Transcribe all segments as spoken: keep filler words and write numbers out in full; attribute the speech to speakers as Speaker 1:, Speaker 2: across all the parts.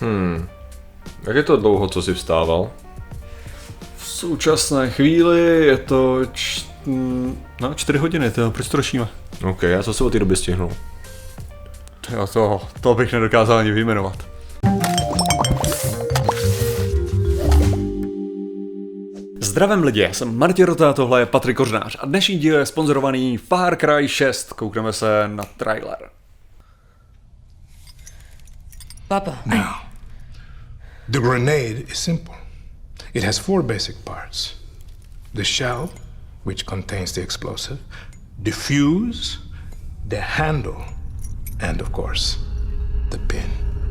Speaker 1: Hmm. Jak je to dlouho, co jsi vstával?
Speaker 2: V současné chvíli je to č... no, čtyři hodiny, to, proč to rošíme?
Speaker 1: OK, já co se od té doby stihnul?
Speaker 2: Jo, to, to bych nedokázal ani vyjmenovat. Zdravím lidi, já jsem Martin Rota, tohle je Patrik Kořnář a dnešní díl je sponzorovaný Far Cry šest. Koukneme se na trailer.
Speaker 3: Papa.
Speaker 4: Now, the grenade is simple. It has four basic parts. The shell, which contains the explosive, the fuse, the handle, and of course, the pin.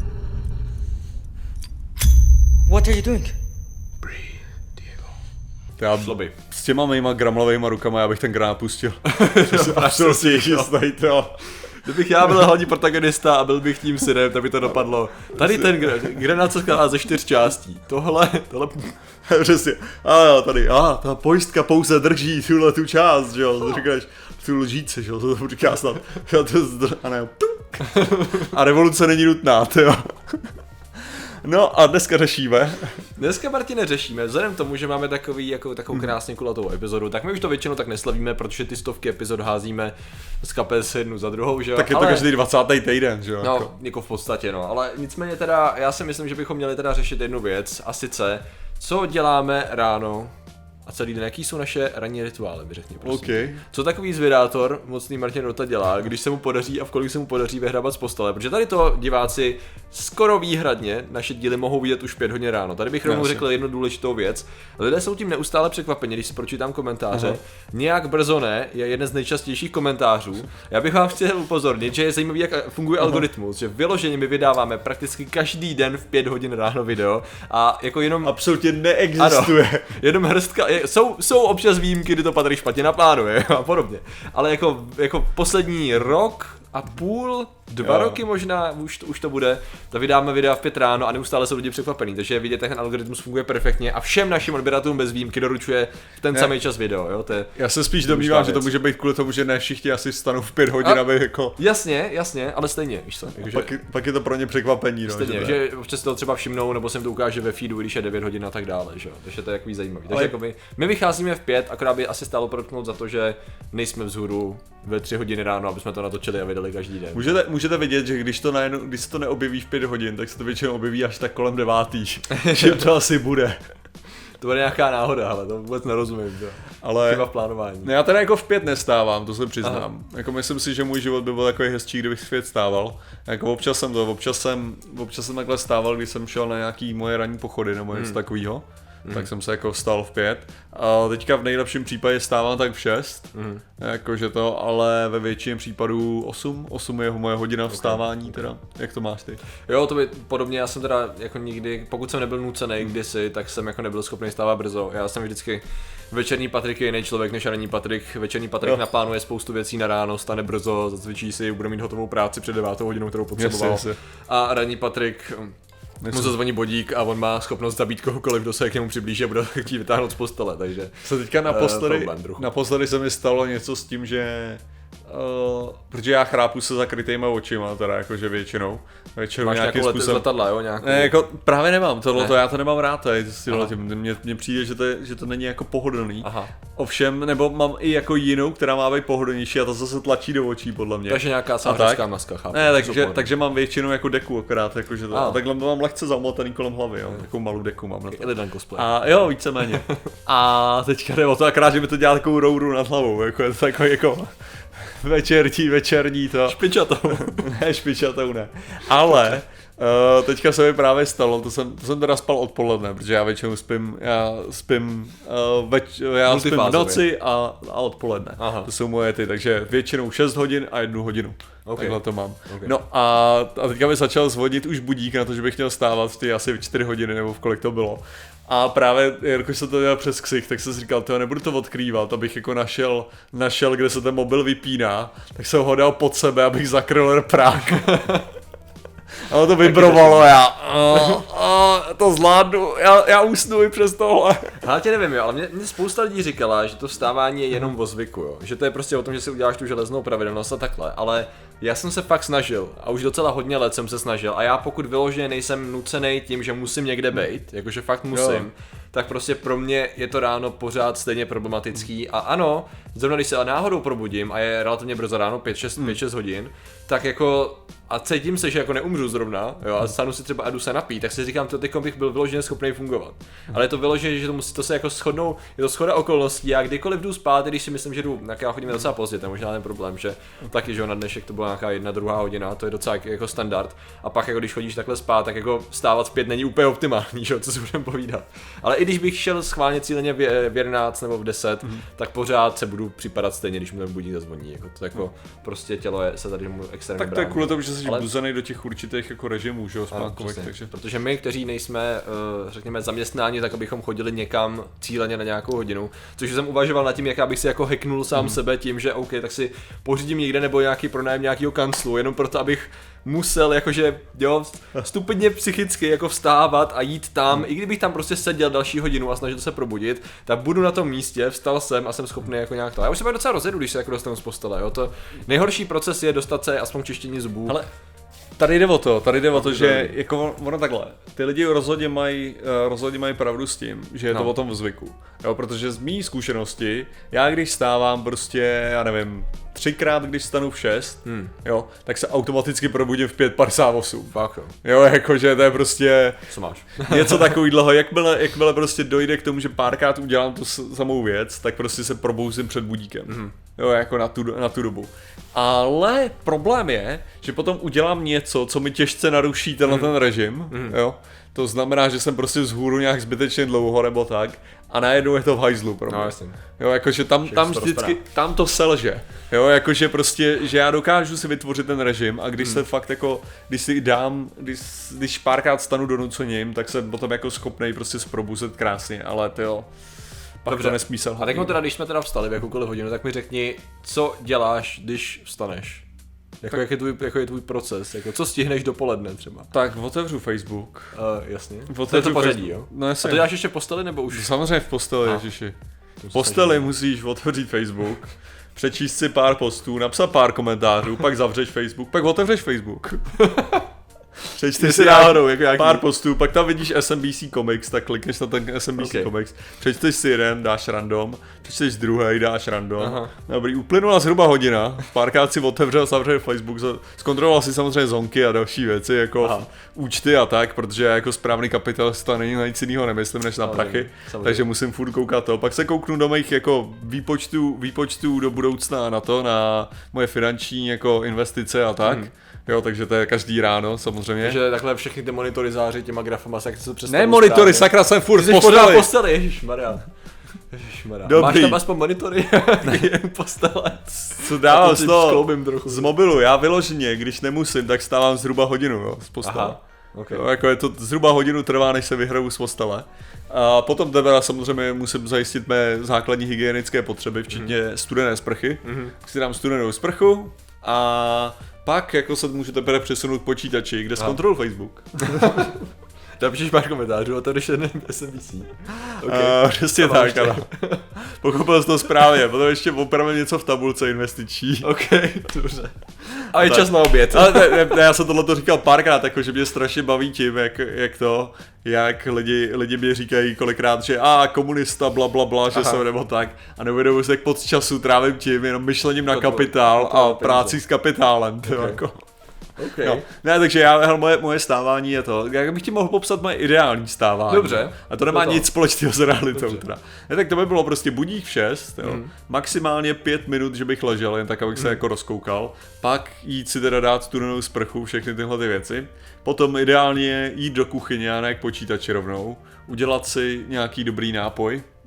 Speaker 3: What are you doing?
Speaker 4: Breathe, Diego.
Speaker 2: Já
Speaker 1: Sloby.
Speaker 2: s těma mýma gramlavejma rukama já bych ten granát pustil. Absolutně jistý, to.
Speaker 1: Kdybych já byl hlavní protagonista a byl bych tím synem, tak by to dopadlo. Tady ten granát se skládá ze čtyř částí. Tohle, tohle...
Speaker 2: Přesně. A jo, tady, a ta pojistka pouze drží tuhle tu část, že jo, to říkáš, tu lžíce, že jo, to říká snad, jo, to zdr... a ne, tuk. A revoluce není nutná, jo. No a dneska řešíme.
Speaker 1: Dneska, Martine, řešíme, vzhledem k tomu, že máme takový, jako, takovou krásně kulatou epizodu, tak my už to většinou tak neslavíme, protože ty stovky epizod házíme z kapes jednu za druhou, že jo.
Speaker 2: Tak je to
Speaker 1: ale...
Speaker 2: každý dvacátý týden, že jo.
Speaker 1: No,
Speaker 2: jako.
Speaker 1: jako v podstatě, no, ale nicméně teda, já si myslím, že bychom měli teda řešit jednu věc, a sice, co děláme ráno a celý den, jaký jsou naše ranní rituály, mi řekni, prosím.
Speaker 2: Okay.
Speaker 1: Co takový zvědátor, mocný Martin Rota dělá, když se mu podaří a v kolik se mu podaří vyhrabat z postele, protože tady to diváci skoro výhradně, naše díly mohou vidět už pět hodin ráno. Tady bych rovnou řekl jednu důležitou věc. Lidé jsou tím neustále překvapeni, když si pročítám komentáře. Aha. Nějak brzo ne je jeden z nejčastějších komentářů. Já bych vám chtěl upozornit, že je zajímavý, jak funguje Aha. algoritmus, že vyloženě my vydáváme prakticky každý den v pět hodin ráno video a jako jenom
Speaker 2: absolutně neexistuje.
Speaker 1: Ano, jenom hrstka, je, jsou, jsou občas výjimky, kdy to Patrik špatně naplánuje a podobně. Ale jako, jako poslední rok a půl, dva jo. roky možná, už, už to bude, to vydáme videa v pět ráno a neustále jsou lidi překvapení, takže vidět, jak ten algoritmus funguje perfektně a všem našim odběratelům bez výjimky doručuje v ten samý čas video, jo, to je.
Speaker 2: Já se spíš domnívám, že to může být kvůli tomu, že ne všichni asi stanou v pět hodin, a, aby jako...
Speaker 1: Jasně, jasně, ale stejně, víš co.
Speaker 2: Jako, pak, pak je to pro ně překvapení, no.
Speaker 1: Stejně, že, že občas si to třeba všimnou, nebo se jim to ukáže ve feedu, když je devět hodin a tak dále, že jo, takže to je takový zajímavý. Takže ale... jako my, my vycházíme v pět, akorát by asi stálo protknout za to, že nejsme vzhůru ve tři hodiny ráno, aby jsme to natočili a vydali každý den.
Speaker 2: Můžete, můžete vidět, že když to najednou, když se to neobjeví v pět hodin, tak se to většinou objeví až tak kolem devátý. Čím to asi bude.
Speaker 1: To bude nějaká náhoda, ale to vůbec nerozumím, jo.
Speaker 2: Ale
Speaker 1: chyba v plánování.
Speaker 2: Ne, já teda jako v pět nestávám, to se přiznám. Aha. Jako myslím si, že můj život by byl takový hezčí, kdybych v pět stával. Jako občas jsem to, občas jsem, občas jsem takhle stával, když jsem šel na nějaký moje ranní pochody nebo něco hmm. takového. Mm. Tak jsem se jako vstal v pět a teďka v nejlepším případě stávám tak v šest, mm. jakože to, ale ve většině případů osm, osm je moje hodina vstávání okay. teda, jak to máš ty?
Speaker 1: Jo, to by podobně, já jsem teda jako nikdy, pokud jsem nebyl nucený kdysi, tak jsem jako nebyl schopný stávat brzo, já jsem vždycky, večerní Patrik je jiný člověk než ranní Patrik, večerní Patrik jo. naplánuje spoustu věcí na ráno, stane brzo, zacvičí si, bude mít hotovou práci před devátou hodinou, kterou potřeboval yes, yes, yes. a ranní Patrik mu zazvoní bodík a on má schopnost zabít kohokoliv, kdo se k němu přiblíží a bude chtít vytáhnout z postele, takže...
Speaker 2: Se teďka naposledy, uh, naposledy se mi stalo něco s tím, že... Uh, protože já chrápu se zakrytejma očima, teda jakože většinou. Většinou
Speaker 1: máš nějakým
Speaker 2: způsobem...
Speaker 1: z letadla, jo? Nějakou...
Speaker 2: Ne, jako právě nemám, tohle to já to nemám rád, tady, mně, mně přijde, že to, je, že to není jako pohodlný. Aha. Ovšem, nebo mám i jako jinou, která má být pohodlnější a ta zase tlačí do očí, podle mě.
Speaker 1: Takže nějaká sáhřská maska, chápu.
Speaker 2: Ne, takže, takže mám většinou jako deku akorát, jakože to, a takhle to mám lehce zamotaný kolem hlavy, jo, takovou malou deku mám na to.
Speaker 1: Jeden cosplay.
Speaker 2: A jo, víceméně. A teďka jde o to akorát, že mi to dělá takovou rouru nad hlavou, jako je to takový jako... Večerní, večerní to.
Speaker 1: Špičatou.
Speaker 2: Ne, špičatou ne. Ale uh, teďka se mi právě stalo, to jsem, to jsem teda spal odpoledne, protože já většinou spím, já spím, uh, več, já spím v noci a, a odpoledne. Aha. To jsou moje ty, takže většinou šest hodin a jednu hodinu. Okay. Takhle to mám. Okay. No a, a teďka mi začal zvodit už budík na to, že bych měl stávat v ty asi čtyři hodiny nebo v kolik to bylo. A právě, jakož se to dělal přes ksich, tak jsem si říkal, tyjo, nebudu to odkrývat, abych jako našel, našel, kde se ten mobil vypíná, tak jsem ho dal pod sebe, abych zakryl prák. Ono to vibrovalo, já, a, a, to zvládnu, já, já usnu i přes tohle.
Speaker 1: Já tě nevím, jo, ale mě, mě spousta lidí říkala, že to vstávání je jenom o zvyku, jo. Že to je prostě o tom, že si uděláš tu železnou pravidelnost a takhle, ale já jsem se fakt snažil a už docela hodně let jsem se snažil a já pokud vyloženě nejsem nucený tím, že musím někde bejt, jakože fakt musím, jo. tak prostě pro mě je to ráno pořád stejně problematický a ano, zrovna když se ale náhodou probudím a je relativně brzo ráno, pět šest hodin, tak jako a cítím se, že jako neumřu zrovna, jo, a stanu si třeba a jdu se napít, tak si říkám, to teď bych byl vyloženě schopný fungovat. Ale je to vyloženě, že to musí to se jako shodnou, je to shoda okolností, já kdykoliv jdu spát, když si myslím, že jdu, tak já chodím docela pozdě, to je možná ten problém, že taky, že na dnešek to byla nějaká jedna, druhá hodina, to je docela jako standard. A pak jako když chodíš takhle spát, tak jako vstávat zpět není úplně optimální, že, co si budeme povídat. Ale i když bych šel schválně cíleně v jedenáct nebo v deset, mm. tak pořád se budu připadat stejně, když mi ten budík zazvoní, jako to jako prostě tělo je se tady mu extrémně
Speaker 2: tak to je kvůli tomu, že jsi ale... buzený do těch určitých jako režimů, že jo,
Speaker 1: spánkových, takže protože my, kteří nejsme, řekněme, zaměstnáni, tak abychom chodili někam cíleně na nějakou hodinu, což jsem uvažoval nad tím, jak bych si jako hacknul sám mm. sebe tím, že OK, tak si pořídím někde nebo nějaký pronájem nějakého kanclu, jenom proto, abych musel jakože, jo, stupidně psychicky jako vstávat a jít tam, mm. i kdybych tam prostě seděl další hodinu a snažil se probudit, tak budu na tom místě, vstal jsem a jsem schopný jako nějak to. Já už se pak docela rozjedu, když se jako dostanu z postele, jo, to nejhorší proces je dostat se aspoň k čištění zubů. Ale
Speaker 2: tady jde o to, tady jde o to, že jako ono takhle, ty lidi rozhodně mají, rozhodně mají pravdu s tím, že je to no. o tom zvyku, jo, protože z mý zkušenosti, já když stávám prostě, já nevím, třikrát, když stanu v šest, hmm. jo, tak se automaticky probudím v pět padesát osm.
Speaker 1: Fakt jo.
Speaker 2: Jo, jakože to je prostě
Speaker 1: co máš?
Speaker 2: něco takovýhleho, jakmile, jakmile prostě dojde k tomu, že párkrát udělám tu samou věc, tak prostě se probouzím před budíkem. Hmm. Jo, jako na tu, na tu dobu. Ale problém je, že potom udělám něco, co mi těžce naruší tenhle mm. ten režim, mm. jo. To znamená, že jsem prostě vzhůru nějak zbytečně dlouho nebo tak a najednou je to v hajzlu pro mě. No, jasně. Jo, jakože tam, tam vždycky, tam to selže. Jo, jakože prostě, že já dokážu si vytvořit ten režim a když mm. se fakt jako, když si dám, když, když párkrát stanu donucením, tak jsem potom jako schopnej prostě zprobuzet krásně, ale tyjo. Pak
Speaker 1: dobře,
Speaker 2: to nesmí se.
Speaker 1: A teď teda, když jsme teda vstali v jakoukoliv hodinu, tak mi řekni, co děláš, když vstaneš? Jako, jak je tvůj, jako je tvůj proces? Jako, co stihneš dopoledne třeba?
Speaker 2: Tak otevřu Facebook.
Speaker 1: Uh, jasně.
Speaker 2: Otevřu
Speaker 1: to je to pořadí, jo?
Speaker 2: No, jasně.
Speaker 1: A to děláš ještě v posteli nebo už?
Speaker 2: Samozřejmě v posteli, ježiši. V posteli musíš otevřít Facebook, přečíst si pár postů, napsat pár komentářů, pak zavřeš Facebook, pak otevřeš Facebook. Přečti si náhodou, jako jaký... pár postů, pak tam vidíš S M B C Comics, tak klikneš na ten S M B C okay. Comics, přečteš si jeden, dáš random, přečteš druhý, dáš random. Aha. Dobrý, uplynula zhruba hodina, párkrát si otevřel samozřejmě Facebook, zkontroloval si samozřejmě zonky a další věci, jako Aha. účty a tak, protože já jako správný kapitalista není na nic jiného nemyslím než na prachy, samozřejmě. Takže musím furt koukat to. Pak se kouknu do mých jako výpočtů, výpočtů do budoucna na to, na moje finanční jako investice a tak. Hmm. Jo, takže to je každý ráno, samozřejmě.
Speaker 1: Takže takhle všechny ty monitorizáři těma grafama, jak se představují.
Speaker 2: Ne monitory, sakra, jsem furt v posteli.
Speaker 1: posteli, ježišmarja. Ježišmarja. Máš tam aspoň monitory? Postele.
Speaker 2: Co dávám z toho? Z mobilu, já vyloženě, když nemusím, tak stávám zhruba hodinu, jo, z postele. Aha, okay. Jo, jako je to zhruba hodinu trvá, než se vyhraju z postele. A potom teda samozřejmě musím zajistit mé základní hygienické potřeby, včetně mm-hmm. studené sprchy. Mm-hmm. Si dám studenou sprchu a pak jako se můžu teprve přesunout k počítači, kde zkontroluji Facebook.
Speaker 1: Tam píšeš pár komentářů a to když je S M B C.
Speaker 2: Okay. Uh, přesně tak, ano. Pochopil jsi to správně, potom ještě opravdu něco v tabulce investiční.
Speaker 1: Ok, dobře. A je tak. Čas na oběd.
Speaker 2: Ale ne, ne, ne, já jsem tohle říkal párkrát, jako, že mě strašně baví tím, jak, jak to, jak lidi, lidi mě říkají kolikrát, že a komunista, bla bla bla, že jsem nebo tak. A neuvědomuji se, jak pod času trávím tím, jenom myšlením na kapitál a práci s kapitálem. Okay. Jako.
Speaker 1: Okay.
Speaker 2: No, ne, takže já, hele, moje, moje stávání je to, jak bych ti mohl popsat moje ideální stávání.
Speaker 1: Dobře.
Speaker 2: A to nemá to. nic společného s realitou teda. Ne, tak to by bylo prostě budík v šest, jo. Mm. Maximálně pět minut, že bych ležel, jen tak, abych mm. se jako rozkoukal. Pak jít si teda dát studenou sprchu, všechny tyhle ty věci. Potom ideálně jít do kuchyně a ne k počítači rovnou. Udělat si nějaký dobrý nápoj.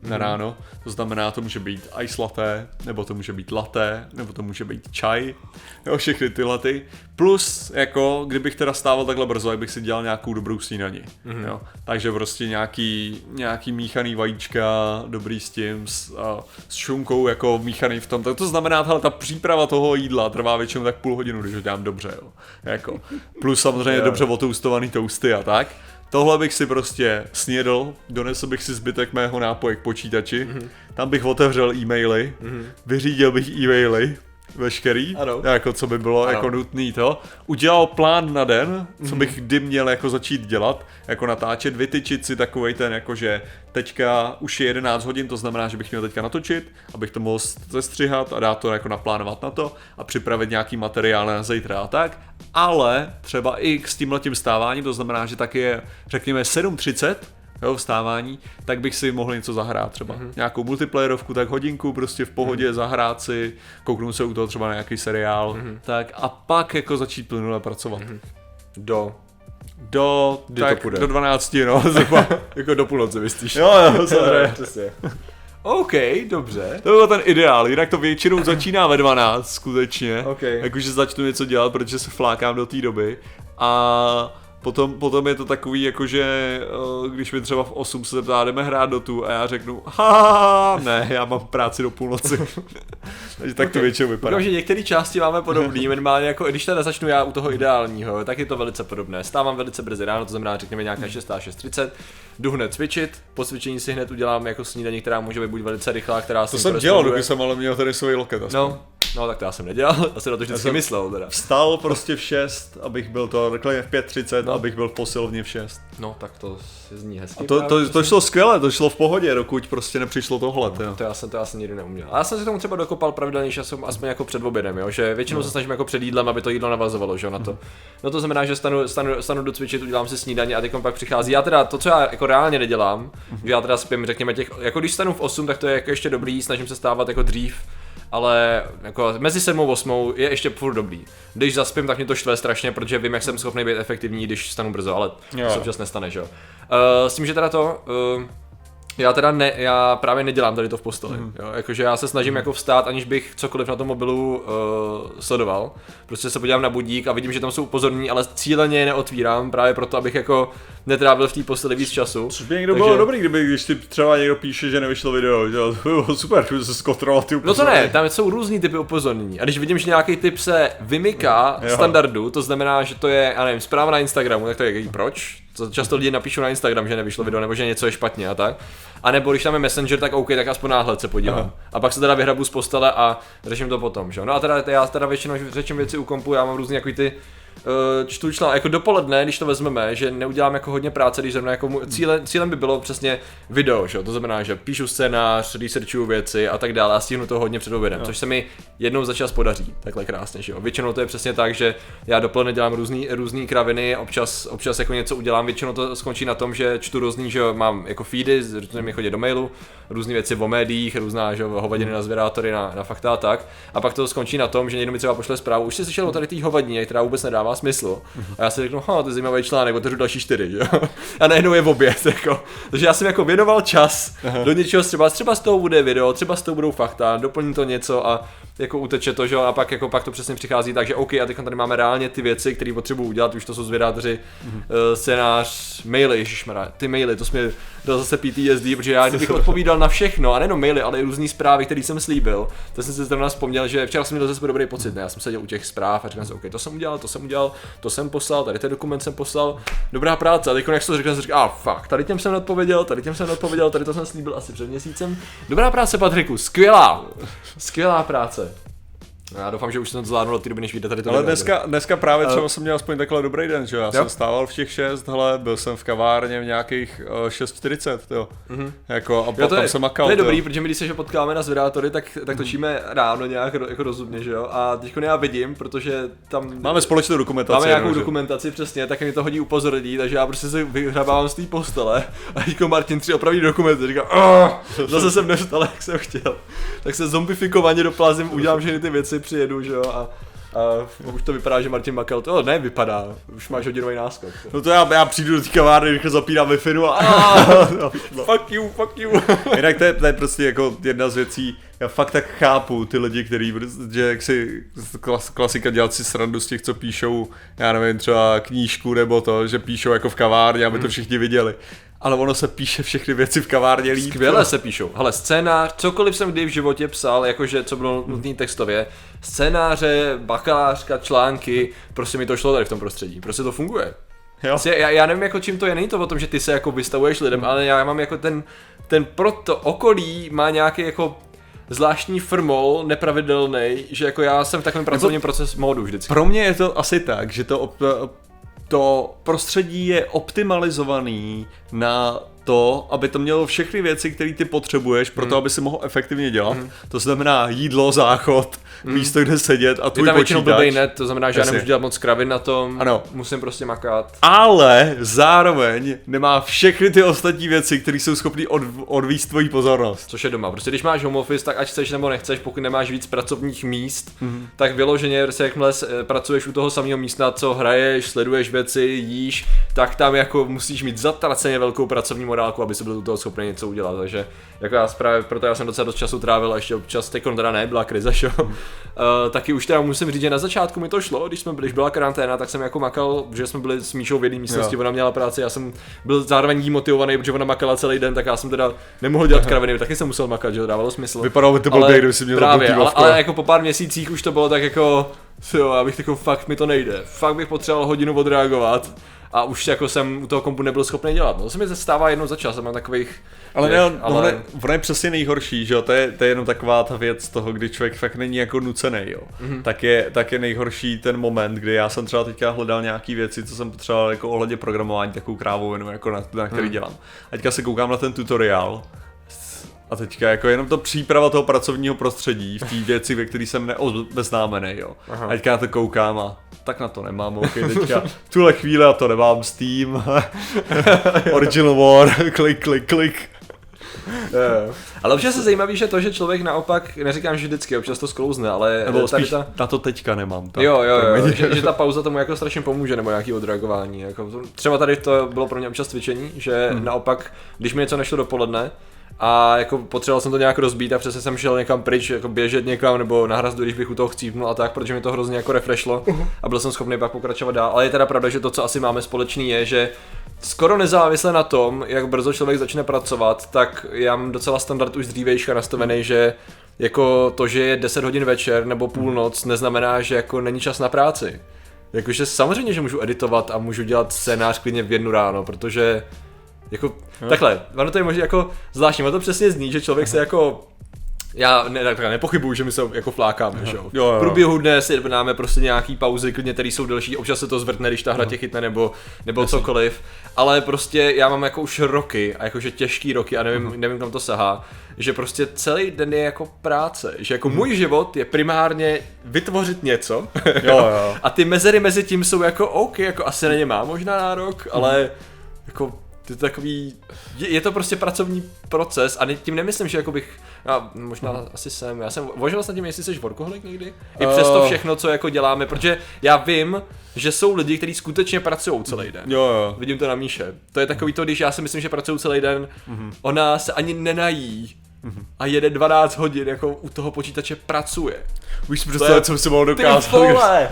Speaker 2: na ráno. To znamená, to může být ice latte, nebo to může být latte, nebo to může být čaj, jo, všechny tyhle ty. Plus, jako, kdybych teda stával takhle brzo, tak bych si dělal nějakou dobrou snídani, mm-hmm. jo. Takže prostě nějaký, nějaký míchaný vajíčka, dobrý s tím, s, a, s šunkou, jako míchaný v tom. Tak to znamená, hele, ta příprava toho jídla trvá většinou tak půl hodinu, když ho dělám dobře, jo. Jako. Plus samozřejmě dobře otoustovaný toasty a tak. Tohle bych si prostě snědl, donesl bych si zbytek mého nápoje k počítači, mm-hmm. tam bych otevřel e-maily, mm-hmm. vyřídil bych e-maily, veškerý, ano. jako co by bylo ano. jako nutný to, udělal plán na den, co bych kdy měl jako začít dělat, jako natáčet, vytyčit si takovej ten, jakože teďka už je jedenáct hodin, to znamená, že bych měl teďka natočit, abych to mohl zestřihat a dát to jako naplánovat na to a připravit nějaký materiál na zítra a tak, ale třeba i s tímhletím stáváním, to znamená, že taky je, řekněme, sedm třicet, jo, vstávání, tak bych si mohl něco zahrát třeba. Mm-hmm. Nějakou multiplayerovku, tak hodinku prostě v pohodě mm-hmm. zahrát si, kouknout se u toho třeba na nějaký seriál, mm-hmm. tak a pak jako začít plynule pracovat. Mm-hmm.
Speaker 1: Do...
Speaker 2: Do, tak, do dvanácti, no.
Speaker 1: Jako do půlnoci, myslíš?
Speaker 2: Jo, jo, samozřejmě.
Speaker 1: Přesně. OK, dobře.
Speaker 2: To byl ten ideál, jinak to většinou začíná ve dvanáct, skutečně.
Speaker 1: Okay.
Speaker 2: Jakože začnu něco dělat, protože se flákám do té doby. A... Potom, potom je to takový, jakože když mi třeba v osm se zeptá, jdeme hrát do tu a já řeknu, ha, ne, já mám práci do půlnoci. Takže tak okay. to většinou vypadá.
Speaker 1: Protože některé části máme podobný, minimálně jako, když teda začnu já u toho ideálního, tak je to velice podobné. Stávám velice brzy ráno, to znamená, řekněme nějaká šest, šest třicet, jdu hned cvičit, po cvičení si hned udělám jako snídaní, která může být buď velice rychlá, která
Speaker 2: to jsem dělal, dokud jsem ale měl tady svůj loket. Aspoň.
Speaker 1: No. No tak to já jsem nedělal, asi na to vždycky myslel teda.
Speaker 2: Vstal prostě v šest, abych byl to, řekl v pět třicet, no. abych byl v posilovně v šest.
Speaker 1: No tak to se zní hezky.
Speaker 2: A to, to, to šlo skvěle, to šlo v pohodě, dokud prostě nepřišlo tohle.
Speaker 1: No, to já jsem to já jsem nikdy neuměl. A já jsem si tomu třeba dokopal pravidelně časem, aspoň jako před obědem, jo, že většinou no. se snažím jako před jídlem, aby to jídlo navazovalo, že na to. No to znamená, že stanu, stanu, stanu do cvičit, udělám si snídaně a teď pak přichází. Já teda to, co já jako reálně nedělám, že já teda spím, řekněme těch, jako když stanu v osm, tak to je jako ještě dobrý, snažím se stávat jako dřív. Ale jako mezi sedmou a osmou je ještě furt dobrý. Když zaspím, tak mě to štve strašně, protože vím, jak jsem schopný být efektivní, když stanu brzo, ale jo. to se občas nestane, že jo. Uh, s tím, že teda to, uh, já teda ne, já právě nedělám tady to v posteli, mm. jo, jakože já se snažím mm. jako vstát, aniž bych cokoliv na tom mobilu uh, sledoval. Prostě se podívám na budík a vidím, že tam jsou upozornění, ale cíleně je neotvírám, právě proto, abych jako netrávil v té posteli víc času.
Speaker 2: Což by někdo Takže... bylo dobrý, kdyby, když ti třeba někdo píše, že nevyšlo video, že to bylo super, že se zkontrolovat ty upozornění.
Speaker 1: No to ne, tam jsou různý typy upozornění. A když vidím, že nějaký typ se vymyká mm. standardu, to znamená, že to je, já nevím, zpráva na Instagramu, tak to je proč? Často lidi napíšou na Instagram, že nevyšlo video, nebo že něco je špatně a tak. A nebo když tam je Messenger, tak OK, tak aspoň náhled se podívám. Aha. A pak se teda vyhrabu z postele a řeším to potom, že? No a teda já teda většinou řeším věci u kompu, já mám různý jako ty uh, čtu článek, jako dopoledne, když to vezmeme, že neudělám jako hodně práce, když zrovna jako cílem, cílem by bylo přesně video, že? To znamená, že píšu scénář, researchuju věci a tak dále a stihnu to hodně před obědem, což se mi jednou za čas podaří, takhle krásně, že jo. Většinou to je přesně tak, že já dopoledne dělám různý, různý kraviny, občas, občas jako něco udělám, většinou to skončí na tom, že čtu různý, že jo, mám jako feedy, různě mi chodí do mailu, různé věci o médiích, různá, že jo, hovadiny na zvědátory, na, na fakta a tak. A pak to skončí na tom, že někdo mi třeba pošle zprávu, už jsi slyšel o tady té hovadině, která vůbec nedává smysl. A já si řeknu, ha, to je zajímavý článek, otevřu další čtyři, jo. A najednou je v oběd, jako. Takže já jsem jako věnoval čas Aha. do něčeho, třeba, třeba z toho bude video, třeba z toho budou fakta, doplní to něco a jako uteče to, že? A pak jako pak to přesně přichází, takže OK, a teď tady máme reálně ty věci, které potřebuji udělat, už to jsou zvědátoři, mm-hmm. uh, scénář, maily, ježišmarja, ty maily, to jsme dal zase P T S D, protože já kdybych odpovídal na všechno, a nejenom maily, ale i různý zprávy, které jsem slíbil, tak jsem si zrovna vzpomněl, že včera jsem měl zase dobrý pocit, ne? Já jsem seděl u těch zpráv a říkal jsem, OK, to jsem udělal, to jsem udělal, to jsem poslal, tady ten dokument jsem poslal, dobrá práce, a teď jak to řekl, jsem říkal, ah, fuck, tady těm jsem neodpověděl, tady těm jsem neodpověděl, tady to jsem slíbil asi před měsícem, dobrá práce, Patriku, skvělá, skvělá práce. Já doufám, že už jsem to zvládnul do té doby, než vyjde tady to.
Speaker 2: Ale dneska, dneska právě třeba jsem měl aspoň takhle dobrý den, že já jo? jsem stával v těch šest, hele, byl jsem v kavárně v nějakých uh, šest čtyřicet, jo. Mm-hmm. Jako, a jo, tam jsem makal.
Speaker 1: To je dobrý, protože my když se že potkáme na zvědátory, tak, tak točíme ráno nějak jako rozumně, že jo. A teď já vidím, protože tam
Speaker 2: máme společnou dokumentaci.
Speaker 1: Máme nějakou
Speaker 2: no,
Speaker 1: dokumentaci, přesně, tak mi to hodí upozornění, takže já prostě se vyhrabávám z té postele a jako Martin tři opraví dokumenty, říká, oh, zase jsem nevstal, jak jsem chtěl. Tak se zombifikovaně doplazím, udělám všechny ty věci, přijedu, že jo. A A už to vypadá, že Martin makal, to ne, vypadá, už máš hodinový náskok.
Speaker 2: No to já, já přijdu do té kavárny, rychle zapínám Wi-Fi a...
Speaker 1: Fuck you, fuck you.
Speaker 2: Jinak to je, to je prostě jako jedna z věcí, já fakt tak chápu ty lidi, který, že jak si klas, klasika dělat si srandu z těch, co píšou, já nevím, třeba knížku nebo to, že píšou jako v kavárně, aby to všichni viděli. Ale ono se píše všechny věci v kavárně líp.
Speaker 1: Skvěle se píšou. Hele, scénář, cokoliv jsem kdy v životě psal, jakože co bylo nutný textově, scénáře, bakalářka, články, prostě mi to šlo tady v tom prostředí. Prostě to funguje.
Speaker 2: Jo.
Speaker 1: Já, já nevím, jako čím to je, není to o tom, že ty se jako vystavuješ lidem, ale já mám jako ten, ten proto okolí má nějaký jako zvláštní firmol, nepravidelný, že jako já jsem v takovém pracovním procesu módu vždycky.
Speaker 2: Pro mě je to asi tak, že to, op- to prostředí je optimalizovaný na to, aby to mělo všechny věci, které ty potřebuješ pro to, aby si mohl efektivně dělat. Mm. To znamená jídlo, záchod, mm. místo, kde sedět a tvůj
Speaker 1: je tam většinou
Speaker 2: počítač.
Speaker 1: blbej net, to znamená, že
Speaker 2: Jasně.
Speaker 1: já nemůžu dělat moc kravin na tom,
Speaker 2: ano.
Speaker 1: Musím prostě makat.
Speaker 2: Ale zároveň nemá všechny ty ostatní věci, které jsou schopný od, odvíct tvoji pozornost.
Speaker 1: Což je doma. Prostě když máš home office, tak ať chceš nebo nechceš, pokud nemáš víc pracovních míst, mm. tak vyloženě, prostě jakmile pracuješ u toho samého místa, co hraješ, sleduješ věci, jíš, tak tam jako musíš mít zatraceně velkou pracovní morálku, aby si byl u toho schopný něco udělat. Takže jako já právě, proto já jsem docela dost času trávil a ještě občas teď teda nebyla krize, že? Mm. Uh, taky už teda musím říct, že na začátku mi to šlo, když jsme byli, když byla karanténa, tak jsem jako makal, že jsme byli s Míšou v jedné místnosti, jo. Ona měla práci, já jsem byl zároveň jí motivovaný, protože ona makala celý den, tak já jsem teda nemohl dělat kraviny, taky jsem musel makat, že dávalo smysl.
Speaker 2: Vypadalo by to blbě, kdyby si měl
Speaker 1: právě, ale, ale jako po pár měsících už to bylo tak jako, jo, já bych takový fakt mi to nejde, fakt bych potřeboval hodinu odreagovat. A už jako jsem u toho kompu nebyl schopný dělat. No, to se mi stává jednou za čas, a mám takových...
Speaker 2: Ale,
Speaker 1: těch,
Speaker 2: ne,
Speaker 1: ale...
Speaker 2: Ono, je, ono je přesně nejhorší, že jo, to je, to je jenom taková ta věc toho, kdy člověk fakt není jako nucený, jo. Mm-hmm. Tak, je, tak je nejhorší ten moment, kdy já jsem třeba teďka hledal nějaký věci, co jsem potřeboval jako ohledně programování, takovou krávovinu, jako na, na který mm. dělám. A teďka se koukám na ten tutoriál. A teďka jako jenom to příprava toho pracovního prostředí v té věci, ve které jsem neobeznámený, jo. Aha. A teďka na to koukám a tak na to nemám, ok, teďka v tuhle chvíli a to nemám Steam, Original War, klik, klik, klik.
Speaker 1: Yeah. Ale občas se zajímavý, že to, že člověk naopak, neříkám, že vždycky, občas to sklouzne, ale
Speaker 2: nebo
Speaker 1: tady
Speaker 2: spíš
Speaker 1: ta...
Speaker 2: na to teďka nemám. Tak.
Speaker 1: Jo, jo, jo, že, že ta pauza tomu jako strašně pomůže, nebo nějaký odreagování. Jako, třeba tady to bylo pro mě občas cvičení, že hmm. naopak, když mi něco nešlo dopoledne, a jako potřeboval jsem to nějak rozbít a přesně jsem šel někam pryč, jako běžet někam nebo na hrazdu, když bych u toho chcípnul a tak, protože mi to hrozně jako refreshlo uh-huh. a byl jsem schopný pak pokračovat dál. Ale je teda pravda, že to, co asi máme společný, je, že skoro nezávisle na tom, jak brzo člověk začne pracovat, tak já mám docela standard už dřívejška nastavený, že jako to, že je deset hodin večer nebo půlnoc, neznamená, že jako není čas na práci. Jakože samozřejmě, že můžu editovat a můžu dělat scénář klidně v jednu ráno, protože jako, no. Takhle, ono to je možná jako zvláštní, ono to přesně zní, že člověk se jako, já ne, takhle nepochybuju, že my se jako flákáme, že jo. V průběhu dne si dáme prostě nějaký pauzy, klidně, které jsou delší, občas se to zvrtne, když ta hra tě chytne nebo, nebo cokoliv, ale prostě já mám jako už roky, a jakože těžký roky a nevím, uh-huh. nevím kam to sahá, že prostě celý den je jako práce, že jako uh-huh. můj život je primárně vytvořit něco
Speaker 2: jo, jo.
Speaker 1: A ty mezery mezi tím jsou jako OK, jako asi na ně mám možná nárok, uh-huh. ale jako je to takový, je, je to prostě pracovní proces a tím nemyslím, že jako bych, já možná uh. asi jsem, já jsem uvažoval snad tím, jestli jsi workoholik někdy, i přes to všechno, co jako děláme, protože já vím, že jsou lidi, kteří skutečně pracují celý den.
Speaker 2: Jo, jo.
Speaker 1: Vidím to na Míše. To je takový to, když já si myslím, že pracují celý den, uh-huh. ona se ani nenají uh-huh. a jede dvanáct hodin, jako u toho počítače pracuje.
Speaker 2: Víš si představit, co si mohl dokázat.
Speaker 1: Ty vole!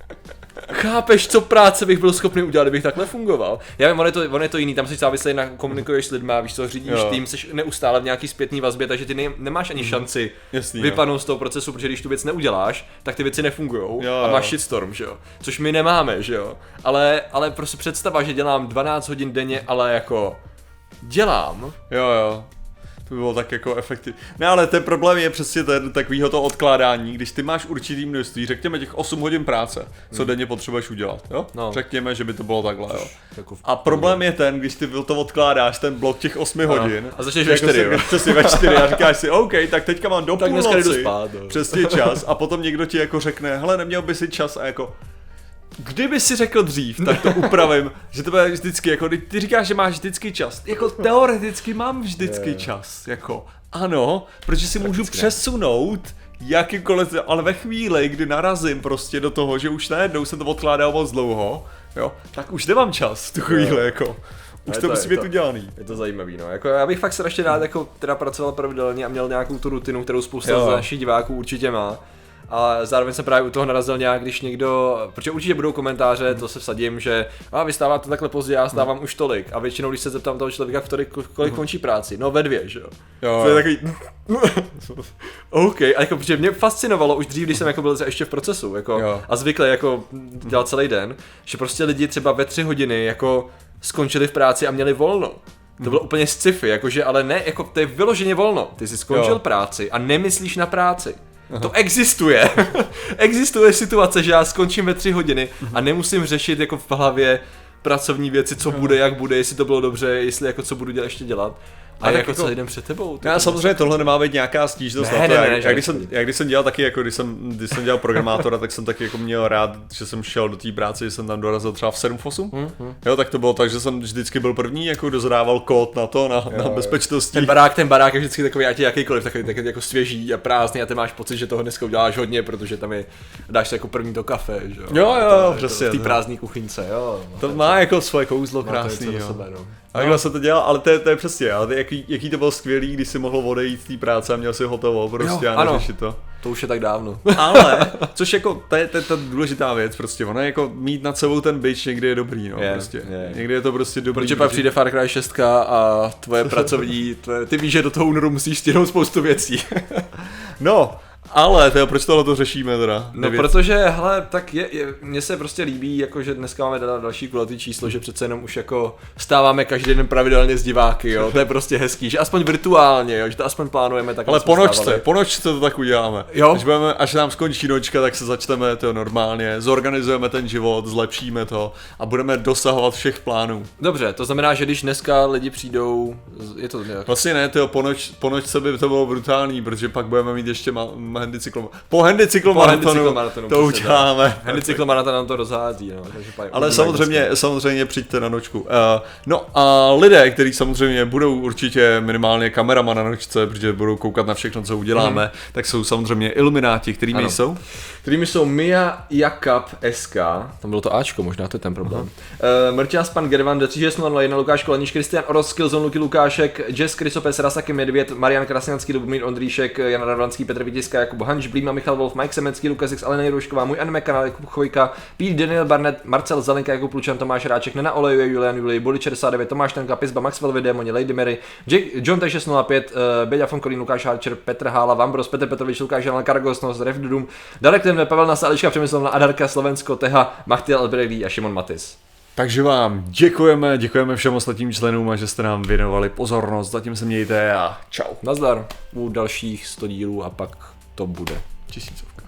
Speaker 1: Chápeš, co práce bych byl schopný udělat, kdybych takhle fungoval? Já vím, on je to, on je to jiný, tam jsi závislý na komunikuješ s lidma, víš co, řídíš jo. tým, jsi neustále v nějaký zpětný vazbě, takže ty ne, nemáš ani šanci
Speaker 2: Jasný,
Speaker 1: vypadnout jo. z toho procesu, protože když tu věc neuděláš, tak ty věci nefungujou
Speaker 2: jo,
Speaker 1: a máš shitstorm, že jo? Což my nemáme, že jo? Ale, ale prostě představa, že dělám dvanáct hodin denně, ale jako dělám.
Speaker 2: Jo, jo. To by bylo tak jako efektivní. Ne, ale ten problém je přesně ten takovýho to odkládání, když ty máš určitý množství, řekněme těch osm hodin práce, co hmm. denně potřebuješ udělat, jo? No. Řekněme, že by to bylo takhle, jo. A problém je ten, když ty to odkládáš, ten blok těch osmi hodin.
Speaker 1: A začneš ve čtyři, jo.
Speaker 2: Přesně ve čtyři a říkáš si, OK, tak teďka mám do
Speaker 1: tak
Speaker 2: půlnoci,
Speaker 1: spát,
Speaker 2: přesně čas a potom někdo ti jako řekne, hele, neměl by si čas a jako kdyby si řekl dřív, tak to upravím, že to bude vždycky, jako ty říkáš, že máš vždycky čas, jako teoreticky mám vždycky čas, jako ano, protože si můžu přesunout jakýmkoliv, ale ve chvíli, kdy narazím prostě do toho, že už najednou se to odkládá moc dlouho, jo, tak už nemám čas v tu chvíli, jako. Už to, to musí být udělaný.
Speaker 1: Je to zajímavý, no. Jako, já bych fakt strašně rád jako teda pracoval pravidelně a měl nějakou tu rutinu, kterou spousta z našich diváků určitě má. A zároveň jsem právě u toho narazil nějak, když někdo, protože určitě budou komentáře, to se vsadím, že a vy stáváte takhle pozdě, já stávám hmm. už tolik. A většinou, když se zeptám toho člověka, v tolik, kolik končí práci, no ve dvě, že jo.
Speaker 2: jo.
Speaker 1: To je takový, OK, a jako, protože mě fascinovalo už dřív, když jsem jako byl ještě v procesu, jako,
Speaker 2: jo.
Speaker 1: a zvyklý jako dělat celý den, že prostě lidi třeba ve tři hodiny jako skončili v práci a měli volno. To bylo úplně sci-fi, jakože, ale ne, jako to je vyloženě volno. Ty jsi skončil jo. práci a nemyslíš na práci. Aha. To existuje. Existuje situace, že já skončím ve tři hodiny a nemusím řešit jako v hlavě pracovní věci, co bude, jak bude, jestli to bylo dobře, jestli jako co budu dělat, ještě dělat. A, a jako, jako celý den před tebou.
Speaker 2: Já samozřejmě tohle nemá být nějaká stížnost
Speaker 1: ne,
Speaker 2: na to.
Speaker 1: Ne, ne,
Speaker 2: jak,
Speaker 1: ne,
Speaker 2: jak, když jsem, jak když jsem dělal taky, jako když jsem, když jsem dělal programátora, tak jsem taky jako měl rád, že jsem šel do té práce, že jsem tam dorazil třeba v sedm v osm. Hmm, hmm. Jo, tak to bylo tak, že jsem vždycky byl první, jako kdo zadával kód na to, na, jo, na bezpečnosti.
Speaker 1: Ten barák, ten barák je vždycky takový, ať je jakýkoliv, takový, takový jako svěží a prázdný a ty máš pocit, že toho dneska uděláš hodně, protože tam je, dáš si jako první to kafe, že jo.
Speaker 2: Jo, jo, přesně.
Speaker 1: V té prázdné kuchyňce, jo.
Speaker 2: To má jako svoje kouzlo krásný, jo. A takhle se to dělal, ale to je, to je přesně, ale jaký, jaký to bylo skvělý, když jsi mohl odejít z té práce a měl si hotovo prostě jo, a neřešit to.
Speaker 1: To už je tak dávno.
Speaker 2: Ale, což jako, to je, to je ta důležitá věc prostě, ono je jako mít nad sebou ten bič někdy je dobrý, no, je, prostě. Je. Někdy je to prostě dobrý.
Speaker 1: Protože pak přijde Far Cry šest a tvoje pracovní, tvoje, ty víš, že do toho únoru musíš stihnout spoustu věcí.
Speaker 2: No, ale teda, proč tohle to řešíme teda?
Speaker 1: No nevěc. Protože, hele, tak je, je, mně se prostě líbí, jako, že dneska máme další kulatý číslo, že přece jenom už jako stáváme každý den pravidelně s diváky, jo, to je prostě hezký, že aspoň virtuálně, jo, že to aspoň plánujeme tak.
Speaker 2: Ale po nočce, po nočce to tak uděláme.
Speaker 1: Jo?
Speaker 2: Až, budeme, až nám skončí nočka, tak se začneme to normálně, zorganizujeme ten život, zlepšíme to a budeme dosahovat všech plánů.
Speaker 1: Dobře, to znamená, že když dneska lidi přijdou, je to nějak...
Speaker 2: Vlastně ne, tyjo, po, noč, po nočce by to bylo brutální, protože pak budeme mít ještě ma, ma handy cyklom... Po handy cyklomaratonu to uděláme.
Speaker 1: Handy cyklomaraton nám to rozhází, no. Takže
Speaker 2: ale samozřejmě, samozřejmě přijďte na nočku. Uh, no a lidé, kteří samozřejmě budou určitě minimálně kamerama na nočce, protože budou koukat na všechno, co uděláme, mm. tak jsou samozřejmě ilumináti, kterými ano. jsou?
Speaker 1: Kterými jsou Mia Jakab S K, tam bylo to Ačko, možná to je ten problém. Uh, Mrťas, pan Gervan, D tři šest nula jedna, Lukáš Kolenič, Kristian Oros, Killzone, Luky Lukášek, Jess Krysopes, Rasaky Medvěd, Marian Krasňanský, Lubomír Ondříšek, Jan Radvanský, Petr Vytiska, Jakub Hanč, Blíma, Michal Wolf, Mike Semecký, Lukas X, Alena Jirušková, můj anime kanál, Jakub Chvojka, Pete, Daniel Barnett, Marcel Zelenka, Jakub Lučan, Tomáš Ráček, Nena Olejuje, Julian Julij, Boli šedesát devět, Tomáš Tenka, Pisba, Maxwell, Démoni, Lady Mary, Jake, John T šest nula pět, uh, Beďa Fonkolín, Lukáš Harčer, Petr Hála, Vambros, Petr Petrovič, Lukáš Jan, Karagosnos, Rev Dudum, Darek Tenve, Pavel Nasa, Eliška Přemyslovna, Adarka, Slovensko, Teha, Machtiel Elbredý a Šimon Matis.
Speaker 2: Takže vám děkujeme, děkujeme všem ostatním členům a že jste nám věnovali pozornost. Zatím se mějte a čau.
Speaker 1: Nazdar u dalších sto dílů a pak to bude tisícovka.